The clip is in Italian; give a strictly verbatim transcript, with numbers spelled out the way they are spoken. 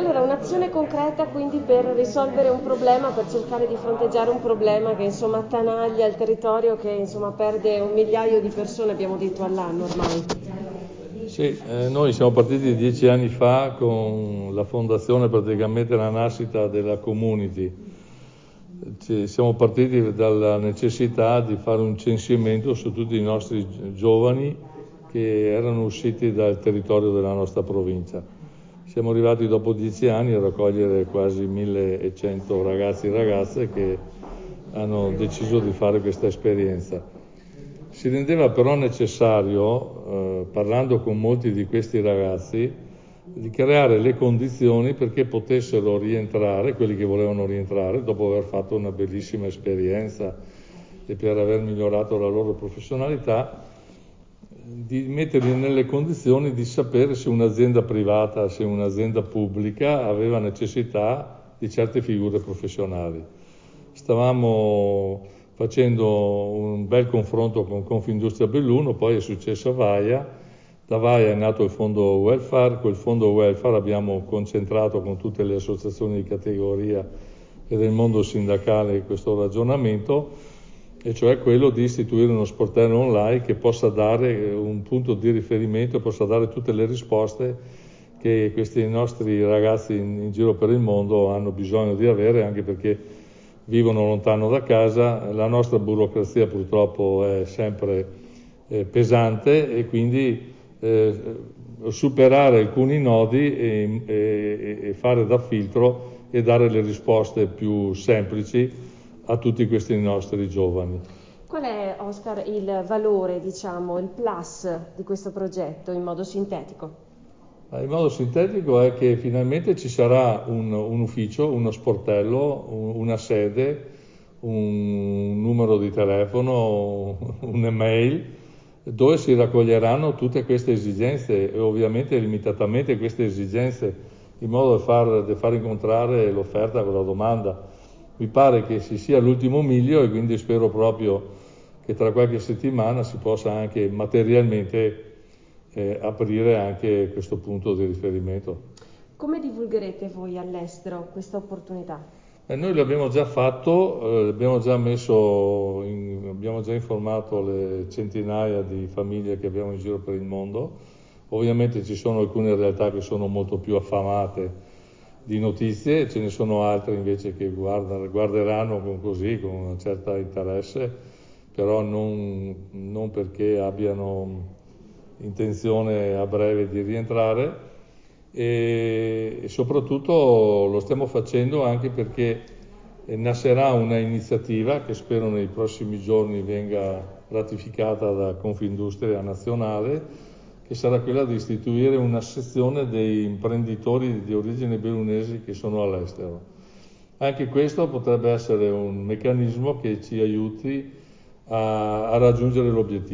Allora, un'azione concreta quindi per risolvere un problema, per cercare di fronteggiare un problema che insomma attanaglia il territorio, che insomma perde un migliaio di persone, abbiamo detto, all'anno ormai. Sì, eh, noi siamo partiti dieci anni fa con la fondazione, praticamente la nascita della community. Ci siamo partiti dalla necessità di fare un censimento su tutti i nostri giovani che erano usciti dal territorio della nostra provincia. Siamo arrivati dopo dieci anni a raccogliere quasi millecento ragazzi e ragazze che hanno deciso di fare questa esperienza. Si rendeva però necessario, eh, parlando con molti di questi ragazzi, di creare le condizioni perché potessero rientrare, quelli che volevano rientrare, dopo aver fatto una bellissima esperienza e per aver migliorato la loro professionalità, di metterli nelle condizioni di sapere se un'azienda privata, se un'azienda pubblica aveva necessità di certe figure professionali. Stavamo facendo un bel confronto con Confindustria Belluno, poi è successo Vaia, da Vaia è nato il fondo welfare, quel fondo welfare abbiamo concentrato con tutte le associazioni di categoria e del mondo sindacale questo ragionamento, e cioè quello di istituire uno sportello online che possa dare un punto di riferimento, possa dare tutte le risposte che questi nostri ragazzi in, in giro per il mondo hanno bisogno di avere, anche perché vivono lontano da casa. La nostra burocrazia purtroppo è sempre eh, pesante e quindi eh, superare alcuni nodi e, e, e fare da filtro e dare le risposte più semplici a tutti questi nostri giovani. Qual è, Oscar, il valore, diciamo, il plus di questo progetto in modo sintetico? In modo sintetico è che finalmente ci sarà un, un ufficio, uno sportello, un, una sede, un numero di telefono, un'email, dove si raccoglieranno tutte queste esigenze e ovviamente limitatamente queste esigenze, in modo da far, da far incontrare l'offerta con la domanda. Mi pare che si sia all'ultimo miglio e quindi spero proprio che tra qualche settimana si possa anche materialmente eh, aprire anche questo punto di riferimento. Come divulgherete voi all'estero questa opportunità? Eh, noi l'abbiamo già fatto, eh, abbiamo già messo in, abbiamo già informato le centinaia di famiglie che abbiamo in giro per il mondo. Ovviamente ci sono alcune realtà che sono molto più affamate di notizie, ce ne sono altre invece che guardano, guarderanno con così, con un certo interesse, però non, non perché abbiano intenzione a breve di rientrare, e, e soprattutto lo stiamo facendo anche perché nascerà una iniziativa che spero nei prossimi giorni venga ratificata da Confindustria nazionale, che sarà quella di istituire una sezione dei imprenditori di origine bellunesi che sono all'estero. Anche questo potrebbe essere un meccanismo che ci aiuti a, a raggiungere l'obiettivo.